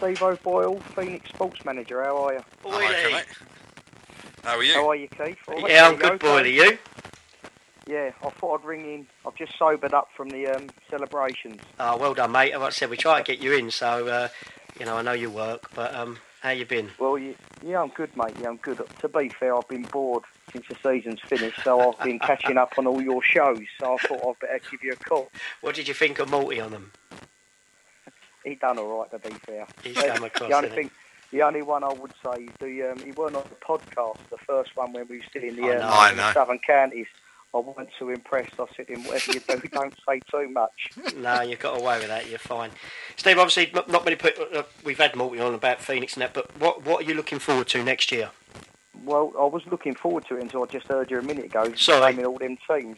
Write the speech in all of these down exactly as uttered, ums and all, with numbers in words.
Steve O'Boyle, Phoenix Sports Manager. How are you? I'm okay, mate. How are you? How are you, Keith? All right, Yeah, I'm you good, okay? boy. Are you? Yeah, I thought I'd ring in. I've just sobered up from the um, celebrations. Oh, well done, mate. Like I said, we try to get you in, so, uh, you know, I know you work, but um, how you been? Well, you, yeah, I'm good, mate. Yeah, I'm good. To be fair, I've been bored since the season's finished, so I've been catching up on all your shows, so I thought I'd better give you a call. What did you think of Morty on them? He done all right, to be fair. He's come across, the only hasn't thing, the only one I would say, the um, he weren't on the podcast, the first one when we were still in the, I um, know. I in the know. Southern Counties. I wasn't too impressed. I said to him, whatever you do, don't say too much. No, you got away with that. You're fine. Steve, obviously, not, not many people. Uh, we've had Morty on about Phoenix and that, but what what are you looking forward to next year? Well, I was looking forward to it until I just heard you a minute ago Sorry. naming all them teams.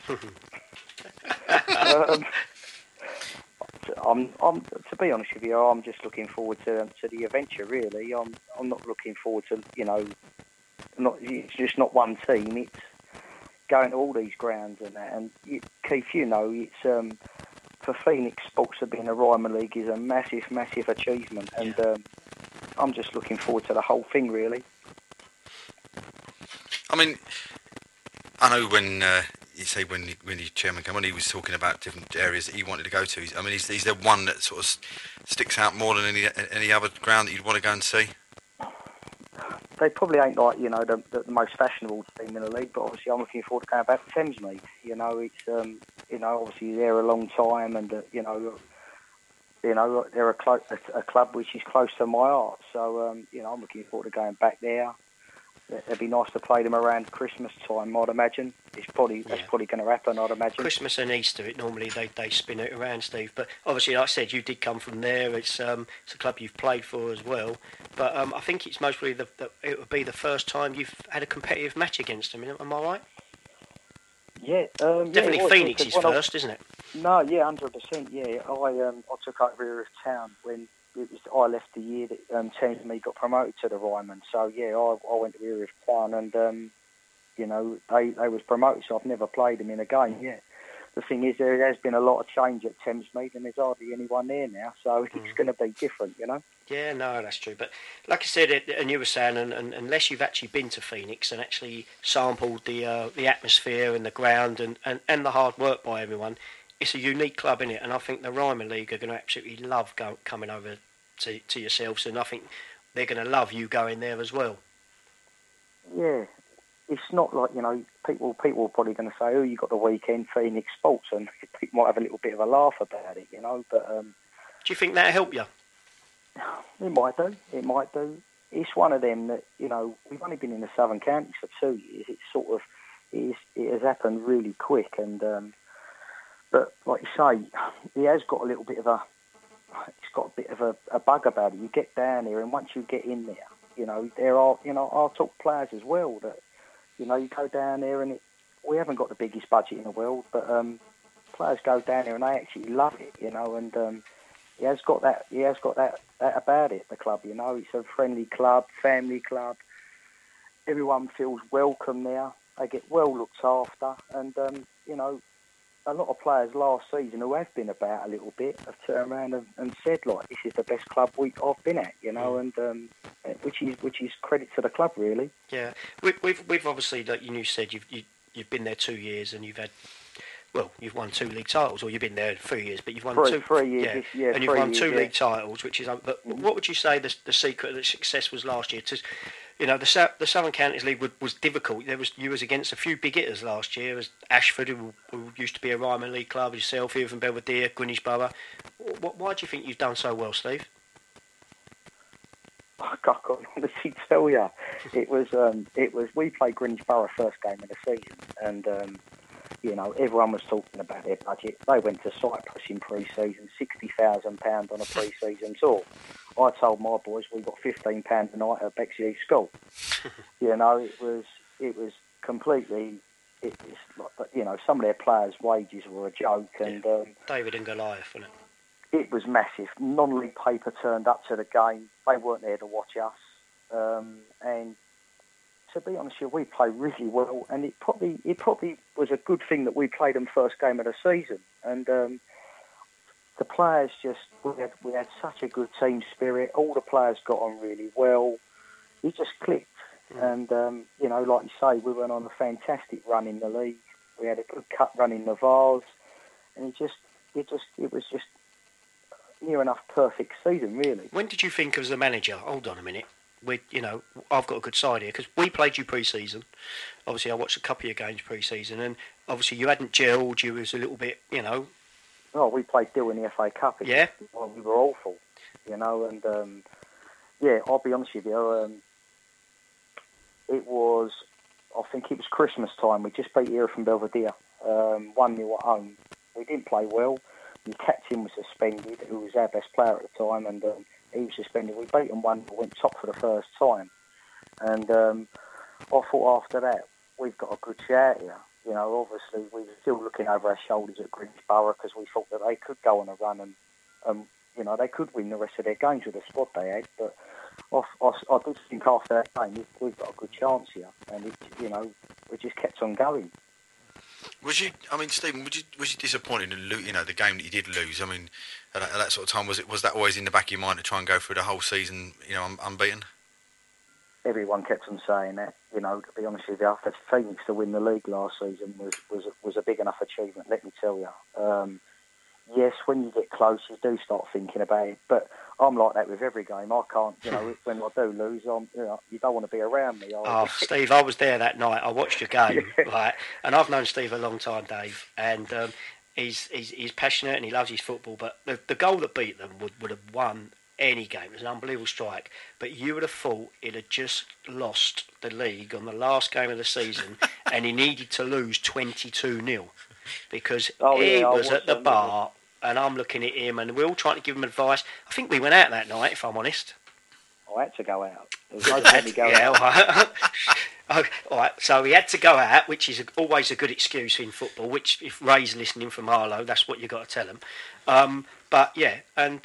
um, I'm, I'm, to be honest with you, I'm just looking forward to to the adventure. Really, I'm I'm not looking forward to you know, not it's just not one team. It's going to all these grounds and that. And you, Keith, you know, it's um, for Phoenix Sports to be in the Ryman League is a massive, massive achievement, and Yeah. um, I'm just looking forward to the whole thing. Really. I mean, I know when uh, you say when the, when the chairman came on, he was talking about different areas that he wanted to go to. I mean, is, is there one that sort of sticks out more than any any other ground that you'd want to go and see? They probably ain't like, you know, the, the, the most fashionable team in the league, but obviously I'm looking forward to going back to Thamesmead. You know, it's, um, you know, obviously they're a long time and, uh, you know, you know, they're a, clo- a, a club which is close to my heart. So, um, you know, I'm looking forward to going back there. It'd be nice to play them around Christmas time, I'd imagine. It's probably That's Yeah. probably going to happen, I'd imagine. Christmas and Easter, it normally they, they spin it around, Steve. But obviously, like I said, you did come from there. It's um it's a club you've played for as well. But um, I think it's mostly the, the it would be the first time you've had a competitive match against them. Am I right? Yeah, um, Definitely yeah, it was, Phoenix yeah, is 'cause when I- first, isn't it? No, yeah, hundred percent. Yeah, I um, I took over here as town when it was. I left the year that um, Thamesmead got promoted to the Ryman. So yeah, I, I went to here as town, and um, you know they they was promoted. So I've never played them in a game. Yeah, the thing is there has been a lot of change at Thamesmead, and there's hardly anyone there now. So it's Mm. going to be different, you know. Yeah, no, that's true. But like I said, it, and you were saying, and, and, unless you've actually been to Phoenix and actually sampled the uh, the atmosphere and the ground and, and, and the hard work by everyone, it's a unique club, innit? And I think the Ryman League are going to absolutely love go, coming over to, to yourselves, and I think they're going to love you going there as well. Yeah, it's not like, you know, people people are probably going to say, oh, you got the weekend Phoenix Sports, and people might have a little bit of a laugh about it, you know. But um, Do you think that'll help you? it might do. It might do. It's one of them that, you know, we've only been in the Southern Counties for two years. It's sort of, it, is, it has happened really quick. And, um, but like you say, he has got a little bit of a, it's got a bit of a, a bug about it. You get down there, and once you get in there, you know, there are, you know, I'll talk players as well that, you know, you go down there and it, we haven't got the biggest budget in the world, but um, players go down there and they actually love it, you know, and um, he has got that, he has got that, that about it, the club, you know. It's a friendly club, family club. Everyone feels welcome there. They get well looked after, and um, you know, a lot of players last season who have been about a little bit have turned around and, and said, like, this is the best club we I've been at, you know, and um, which is which is credit to the club, really. Yeah, we, we've we've obviously, like you said, you've you, you've been there two years and you've had. Well, you've won two league titles, or you've been there three years, but you've won Three, two. three years, yeah, this- yeah, and you've three won years, two yeah. league titles, which is. But Mhm. what would you say the the secret of the success was last year? To, you know, the Sou- the Southern Counties League was, was difficult. There was you was against a few big hitters last year, as Ashford, who, who used to be a Ryman League club, yourself, here from Belvedere, Greenwich Borough. Wh- Why do you think you've done so well, Steve? I can't honestly tell you. It was, um, it was. We played Greenwich Borough first game of the season, and um, you know, everyone was talking about their budget. They went to Cyprus in pre-season, sixty thousand pounds on a pre-season tour. I told my boys we got fifteen pounds a night at Bexley School. You know, it was, it was completely. It was, like, you know, some of their players' wages were a joke, and. Um, David and Goliath, wasn't it? It was massive. Non-league paper turned up to the game. They weren't there to watch us. Um, and to be honest with you, we played really well. And it probably it probably was a good thing that we played them first game of the season. And um, the players just we had we had such a good team spirit. All the players got on really well. It just clicked, mm. and um, you know, like you say, we went on a fantastic run in the league. We had a good cut run in the Vase, and it just it just it was just near enough perfect season, really. When did you think as a manager? Hold on a minute. We, you know, I've got a good side here because we played you pre-season. Obviously, I watched a couple of your games pre-season, and obviously you hadn't gelled. You was a little bit, you know. Oh, we played Dill in the F A Cup. It yeah. Was, well, we were awful, you know, and um, yeah, I'll be honest with you. Um, it was, I think it was Christmas time. We just beat Hereford Belvedere, um, one nil at home. We didn't play well. The captain was suspended, who was our best player at the time, and um, he was suspended. We beat them one, went top for the first time, and um, I thought after that we've got a good shout here. You know, obviously we were still looking over our shoulders at Greensborough because we thought that they could go on a run and, um, you know, they could win the rest of their games with the squad they had. But I, I, I did think after that game we've, we've got a good chance here, and it, you know, we just kept on going. Was you? I mean, Stephen, was you, was you disappointed in lo- you know the game that you did lose? I mean, at that, at that sort of time, was it was that always in the back of your mind to try and go through the whole season, you know, un- unbeaten? Everyone kept on saying that. You know, to be honest with you, for Phoenix to win the league last season was was was a big enough achievement. Let me tell you. Um, yes, when you get close, you do start thinking about it. But I'm like that with every game. I can't, you know, when I do lose, I'm, you know, you don't want to be around me. I, oh, Steve, I was there that night. I watched your game, yeah. right? And I've known Steve a long time, Dave, and um, he's, he's he's passionate and he loves his football. But the, the goal that beat them would, would have won any game. It was an unbelievable strike. But you would have thought it had just lost the league on the last game of the season, and he needed to lose twenty-two nil because oh, he yeah, was at the them, bar. And I'm looking at him, and we're all trying to give him advice. I think we went out that night, if I'm honest. I had to go out. There was no let me go yeah, out. All right. okay, all right. So he had to go out, which is always a good excuse in football. Which, if Ray's listening from Harlow, that's what you got to tell him. Um, but yeah, and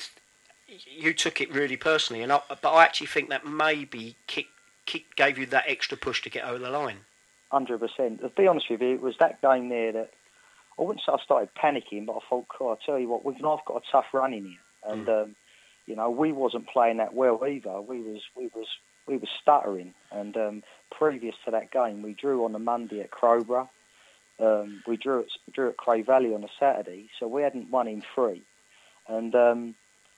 you took it really personally, and I, but I actually think that maybe kick, kick gave you that extra push to get over the line. Hundred percent. To be honest with you, it was that game there that. I wouldn't say I started panicking, but I thought, God, I tell you what, we've I've got a tough run in here, and mm. um, you know we wasn't playing that well either. We was we was we was stuttering, and um, previous to that game, we drew on the Monday at Crowborough, um, we drew at drew at Cray Valley on the Saturday, so we hadn't won in three, and um,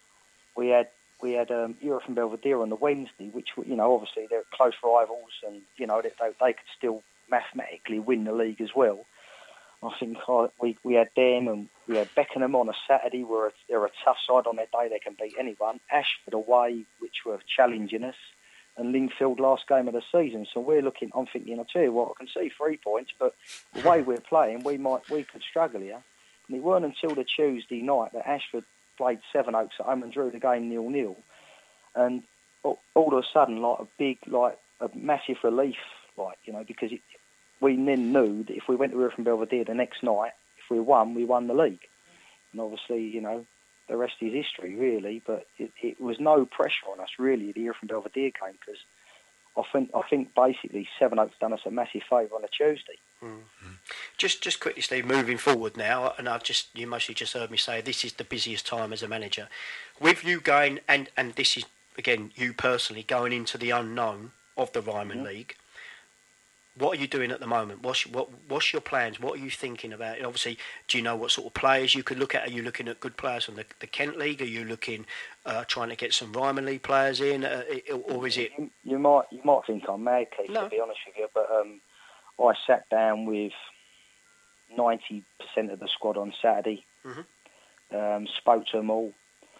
we had we had um, Europe and Belvedere on the Wednesday, which you know obviously they're close rivals, and you know they they, they could still mathematically win the league as well. I think uh, we we had them and we had Beckenham on a Saturday. We're a, they're a tough side on their day. They can beat anyone. Ashford away, which were challenging us, and Lingfield last game of the season. So we're looking. I'm thinking, I tell you what, I can see three points, but the way we're playing, we might we could struggle here. And it weren't until the Tuesday night that Ashford played Sevenoaks at home and drew the game nil nil, and all, all of a sudden, like a big, like a massive relief, like you know, because it. We then knew that if we went to Hereford Belvedere the next night, if we won, we won the league. And obviously, you know, the rest is history, really. But it, it was no pressure on us, really, the Hereford Belvedere game, because I think I think basically Sevenoaks done us a massive favour on a Tuesday. Mm-hmm. Just just quickly, Steve, moving forward now, and I've just you mostly just heard me say this is the busiest time as a manager. With you going, and, and this is, again, you personally, going into the unknown of the Ryman mm-hmm. League, what are you doing at the moment? What's what What's your plans? What are you thinking about? Obviously, do you know what sort of players you could look at? Are you looking at good players from the, the Kent League? Are you looking uh, trying to get some Ryman League players in, uh, or is it? You, you might you might think I'm mad, Keith, no. to be honest with you, but um, I sat down with ninety percent of the squad on Saturday, mm-hmm. um, spoke to them all,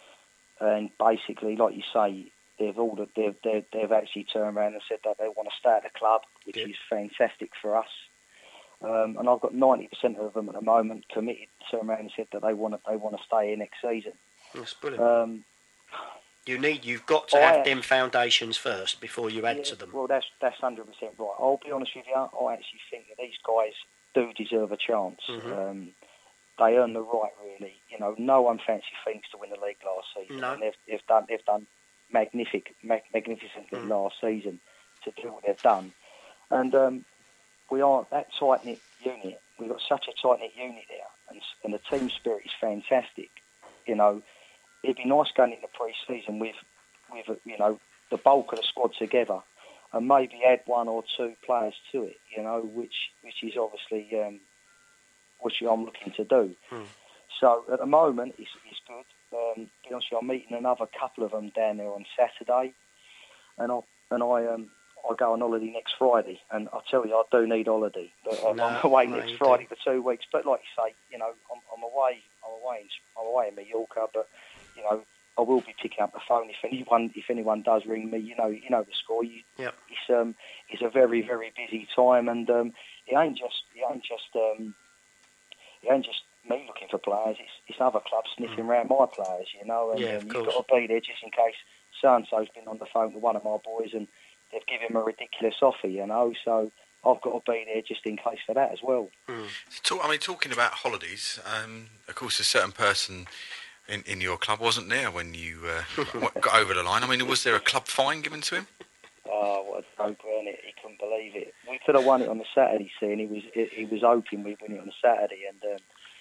and basically, like you say. They've all they've, they've they've actually turned around and said that they want to stay at the club, which yeah. is fantastic for us. Um, and I've got ninety percent of them at the moment committed. Turned around and said that they want to they want to stay here next season. That's brilliant. Um, you need you've got to have I, them foundations first before you add yeah, to them. Well, that's that's hundred percent right. I'll be honest with you. I actually think that these guys do deserve a chance. Mm-hmm. Um, they earn the right, really. You know, no one fancied Phoenix to win the league last season. No. And they've, they've done they've done. magnific, mag- magnificently mm. last season to do what they've done. And um, we are that tight-knit unit. We've got such a tight-knit unit there, and, and the team spirit is fantastic. you know, it'd be nice going into pre-season with, with you know, the bulk of the squad together, and maybe add one or two players to it, you know, which which is obviously um, which I'm looking to do. Hmm. So at the moment, it's, it's good. Um, to be honest with you, I'm meeting another couple of them down there on Saturday, and I and I um I go on holiday next Friday, and I tell you, I do need holiday. But I'm, No, I'm away no, next you Friday do. for two weeks. But like you say, you know, I'm, I'm away. I'm away. In, I'm away in Mallorca, but you know, I will be picking up the phone if anyone if anyone does ring me. You know, you know the score. You, Yep. It's um it's a very very busy time, and um it ain't just it ain't just um it ain't just me looking for players. It's it's other clubs sniffing around my players. You know, and Yeah, um, of you've course. got to be there just in case so and so's been on the phone to one of my boys and they've given him a ridiculous offer. You know, so I've got to be there just in case for that as well. Hmm. So, talk, I mean, talking about holidays, um, of course, a certain person in, in your club wasn't there when you uh, got got over the line. I mean, was there a club fine given to him? Oh, what a joke, wasn't it? He couldn't believe it. We could have won it on the Saturday, see, and he was he, he was hoping we'd win it on the Saturday, and um,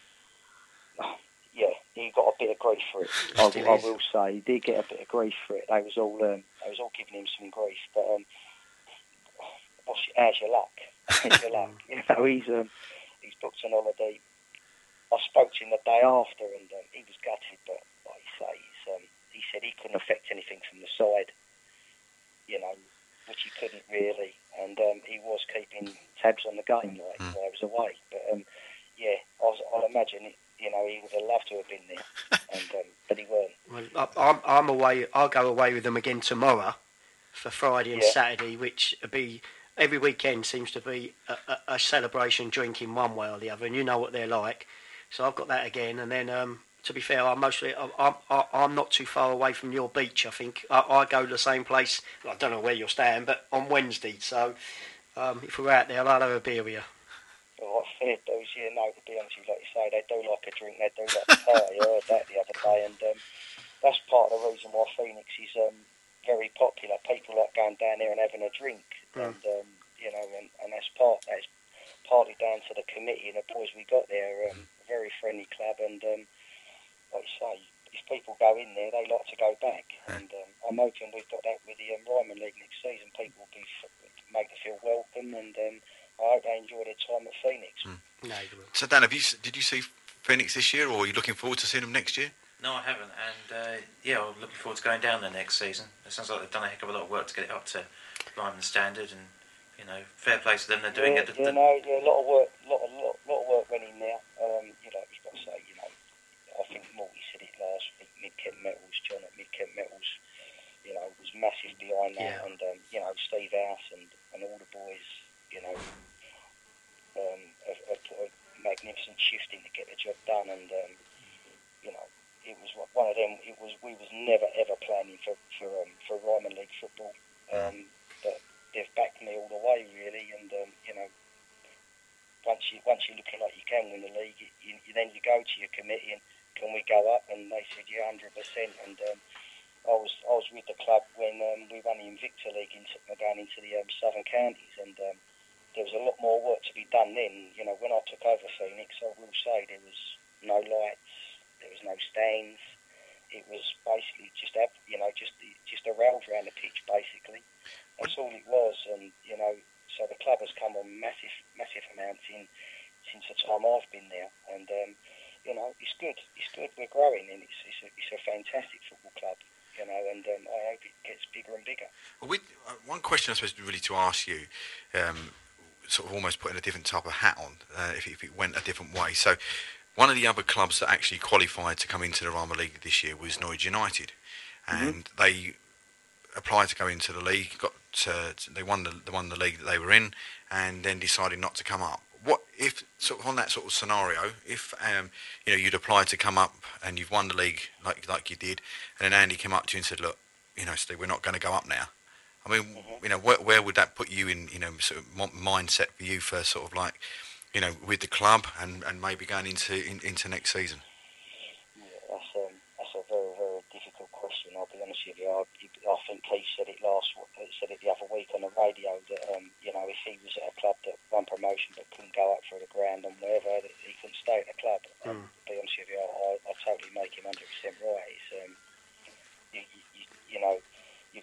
oh, yeah, he got a bit of grief for it. I, Still I is. will say he did get a bit of grief for it. They was all um, they was all giving him some grief, but um, what's your, how's your luck? How's your luck? You know, he's um, he's booked an holiday. I spoke to him the day after, and um, he was gutted, but like you say, he's, um, he said he couldn't affect anything from the side, you know, which he couldn't really, and um, he was keeping tabs on the game like Mm. while I was away. But um, yeah, I was, I'll imagine it, you know, he would have loved to have been there, and um, but he weren't. Well, I, I'm, I'm away. I'll go away with them again tomorrow for Friday and Yeah. Saturday, which will be every weekend seems to be a, a, a celebration, drinking one way or the other, and you know what they're like. So I've got that again, and then um, to be fair, I'm mostly I'm, I'm I'm not too far away from your beach. I think I, I go to the same place. I don't know where you're staying, but on Wednesday. So um, if we're out there, I'll have a beer with you. Well, like fair dues, yeah, no, to be honest with you, like you say, they do like a drink, they do like a party. I heard that the other day, and um, that's part of the reason why Phoenix is um, very popular. People like going down there and having a drink, Mm. and um, you know, and, and that's part that's partly down to the committee and the boys we got there. Um, a very friendly club, and um, like you say, if people go in there, they like to go back. And um, I'm hoping we've got that with the um, Ryman League next season. People will be make them feel welcome, and um, I hope they enjoy their time at Phoenix. Mm. No, you will. So, Dan, have you s- did you see Phoenix this year, or are you looking forward to seeing them next year? No, I haven't, and uh, yeah, I'm looking forward to going down there next season. It sounds like they've done a heck of a lot of work to get it up to Ryman standard, and you know, fair play to them. They're doing yeah, it. yeah, The, no, yeah, a lot of work, lot, of, lot, lot of work went in there. Um, you know, you've got to say, you know, I think Morty said it last week. Mid Kent Metals, John at Mid Kent Metals, you know, was massive behind that, Yeah. and um, you know, Steve House and, and all the boys, you know, um, have, have put a magnificent shift in to get the job done, and um, you know, it was one of them. It was we was never ever planning for for um, for Ryman League football, um, but they've backed me all the way really, and um, you know, once you once you're looking like you can win the league, you, you then you go to your committee and can we go up? And they said yeah, hundred percent. And um, I was I was with the club when um, we won the Invicta League into going into the um, Southern Counties, and um, there was a lot more work to be done then. You know, when I took over Phoenix, I will say there was no lights, there was no stands. It was basically just you know just just a rails around the pitch basically. That's all it was, and you know, so the club has come on massive massive amounts in since the time I've been there, and um, you know, it's good. It's good. We're growing, and it's it's a, it's a fantastic football club. You know, and um, I hope it gets bigger and bigger. Well, we, uh, one question I suppose really to ask you, um, sort of almost putting a different type of hat on, uh, if, if it went a different way. So, one of the other clubs that actually qualified to come into the Ryman League this year was Norwich United, and mm-hmm. they applied to go into the league. Got to, they won the they won the league that they were in, and then decided not to come up. What if sort of on that sort of scenario, if um, you know you'd applied to come up and you've won the league like like you did, and then Andy came up to you and said, look, you know, Steve, we're not going to go up now. I mean, mm-hmm. you know, where, where would that put you in, you know, sort of mindset for you for sort of like, you know, with the club and, and maybe going into in, into next season? Yeah, that's um, that's a very very difficult question. I'll be honest with you. I, I think Keith said it last said it the other week on the radio that um, you know, if he was at a club that won promotion but couldn't go up for the ground and wherever, that he couldn't stay at the club. Mm. Um, to be honest with you, I, I totally make him hundred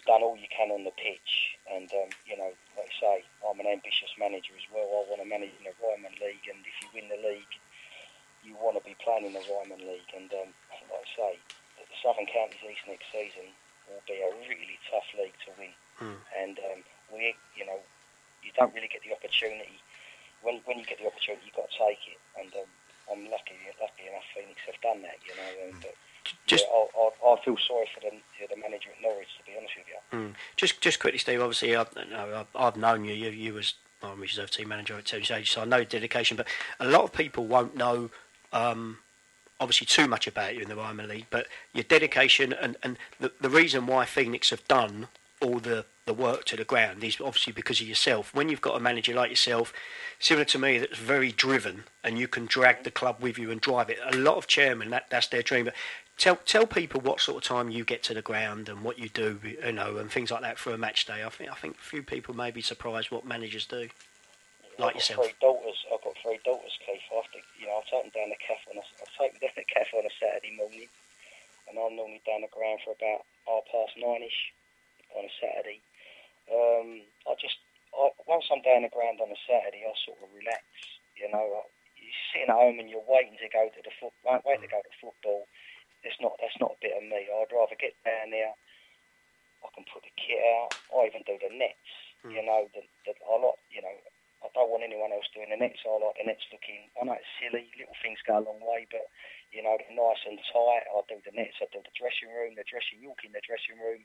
done all you can on the pitch, and um, you know, like I say, I'm an ambitious manager as well. I want to manage in the Ryman League, and if you win the league, you want to be playing in the Ryman League. And um, like I say, the Southern Counties East next season will be a really tough league to win, mm. and um, we, you know, you don't really get the opportunity. When when you get the opportunity, you've got to take it, and um, I'm lucky, lucky enough Phoenix have done that, you know. And, but just, yeah, I, I, I feel sorry for the, the manager at Norwich, to be honest with you. Mm. Just, just quickly, Steve. Obviously, I've, no, I've, I've known you. You, you was my reserve team manager at Tony Sage, so I know dedication. But a lot of people won't know, um, obviously, too much about you in the Ryman League. But your dedication and, and the, the reason why Phoenix have done all the, the work to the ground is obviously because of yourself. When you've got a manager like yourself, similar to me, that's very driven, and you can drag the club with you and drive it. A lot of chairmen, that, that's their dream. But tell tell people what sort of time you get to the ground and what you do, you know, and things like that for a match day. I think I think a few people may be surprised what managers do, like I've yourself. Got three daughters. I've got three daughters, Keith. I have to, you know, I'll take them down the cafe on a, I'll take them down the cafe on a Saturday morning, and I'm normally down the ground for about half past nine-ish on a Saturday. Um, I just, I, once I'm down the ground on a Saturday, I sort of relax. You know, you're sitting at home and you're waiting to go to the foot, waiting to go to football. It's not, that's not a bit of me. I'd rather get down there. I can put the kit out. I even do the nets. Mm. You know, the, the, I like, you know, I don't want anyone else doing the nets. I like the nets looking. I know it's silly. Little things go a long way, but you know, they're nice and tight. I do the nets. I do the dressing room. The dressing, you walk in the dressing room.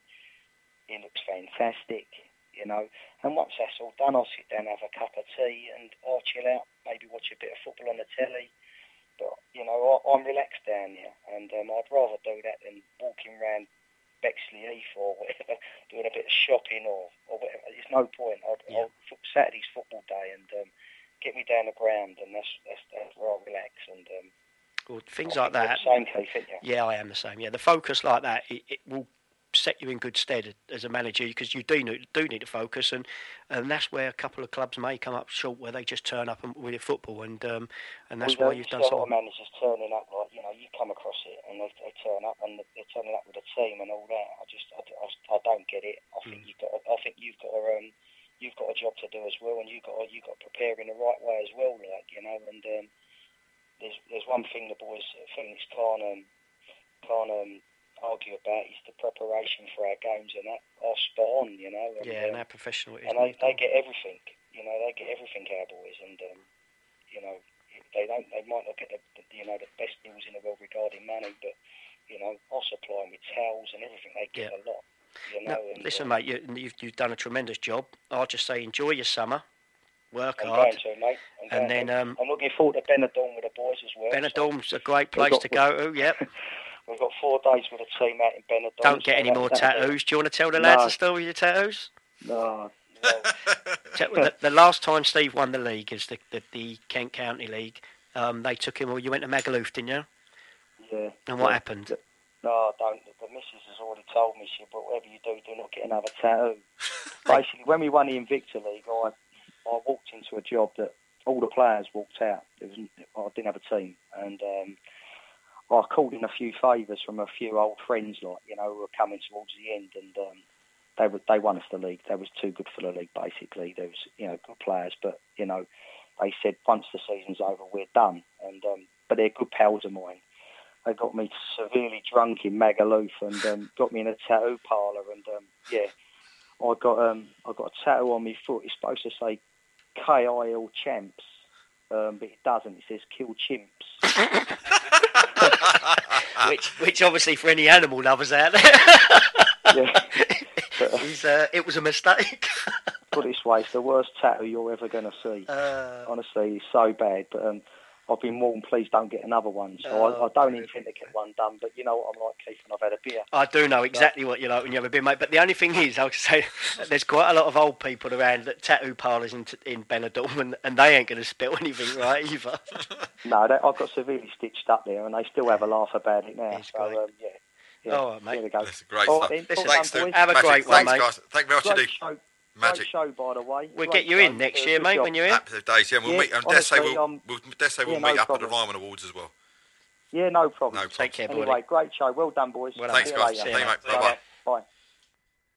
It looks fantastic. You know, and once that's all done, I'll sit down, have a cup of tea, and I'll chill out, maybe watch a bit of football on the telly. But, you know, I, I'm relaxed down here, and um, I'd rather do that than walking around Bexley Heath or whatever, doing a bit of shopping or, or whatever. There's no point. I'd, yeah. I'll, Saturday's football day, and um, get me down the ground, and that's, that's, that's where I relax. And um, well, things I like that. The same, Keith, isn't you? Yeah, I am the same. Yeah, the focus like that, it, it will set you in good stead as a manager, because you do need, do need to focus, and, and that's where a couple of clubs may come up short, where they just turn up and, with their football, and um, and that's well, why you've done so. A so. lot of managers turning up, like, you know, you come across it, and they, they turn up, and they're turning up with a team and all that. I just, I, I, I don't get it. I think mm. you've got, I think you've got a, um, you've got a job to do as well, and you've got, to, you've got to prepare in the right way as well, like, you know. And um, there's, there's one thing the boys at Phoenix can't, um, can't. Um, argue about is the preparation for our games, and that are spot on, you know. And, yeah, and um, they're professional. And they, they get everything, you know. They get everything, our boys, and um, you know, they don't. They might not get the, the you know the best deals in the world regarding money, but you know, I'll supply them with towels and everything. They get yeah. a lot, you know. No, and, listen, um, mate, you, you've you've done a tremendous job. I'll just say, enjoy your summer. Work I'm hard. Going to, mate. I'm and then to. um, I'm looking forward to Benidorm with the boys as well. Benidorm's so. a great place got, to go to. Yep. We've got four days with a team out in Benidorm. Don't get so any more tattoos. Do you want to tell the lads no. the story of your tattoos? No. no. the, the last time Steve won the league is the, the, the Kent County League. Um, they took him, well, you went to Magaluf, didn't you? Yeah. And what yeah. happened? No, don't. The missus has already told me, she said, but whatever you do, do not get another tattoo. Basically, when we won the Invicta League, I, I walked into a job that all the players walked out. It was, I didn't have a team. And um, I called in a few favours from a few old friends, like, you know, who were coming towards the end, and um, they were, they won us the league. They was too good for the league, basically. There was, you know, good players, but, you know, they said once the season's over, we're done. And um, but they're good pals of mine. They got me severely drunk in Magaluf and um, got me in a tattoo parlour, and um, yeah, I got um, I got a tattoo on my foot. It's supposed to say K I L Champs, um, but it doesn't. It says Kill Chimps. which, which obviously for any animal lovers out there, yeah. But, uh, is, uh, it was a mistake. Put it this way, it's the worst tattoo you're ever going to see. Uh, Honestly, it's so bad. But um, I've been warned, please don't get another one. So oh, I, I don't intend to get one done. But you know what I'm like, Keith, and I've had a beer. I do know exactly what you're like when you have a beer, mate. But the only thing is, I would say, there's quite a lot of old people around that tattoo parlours in, in Benidorm, and, and they ain't going to spill anything, right, either. No, they, I've got severely stitched up there, and they still have a laugh about it now. It's so, great. Um, yeah. Yeah, oh, mate. Here we go. That's great oh, stuff. Then, Listen, thanks, Stu. have a Magic. great one, thanks, mate. guys. Thank you very much Great indeed. show. Magic. Great show, by the way. We'll Great get you show. in next uh, year, mate, job. when you're in. Happy days, yeah. We'll yeah, meet. Um, honestly, Dessay will, um, we'll, Dessay will yeah, meet no up problem. at the Ryman Awards as well. Yeah, no problem. No problem. Take care, buddy. Anyway, great show. Well done, boys. Well Thanks, See you guys. later. See you, mate. Bye-bye.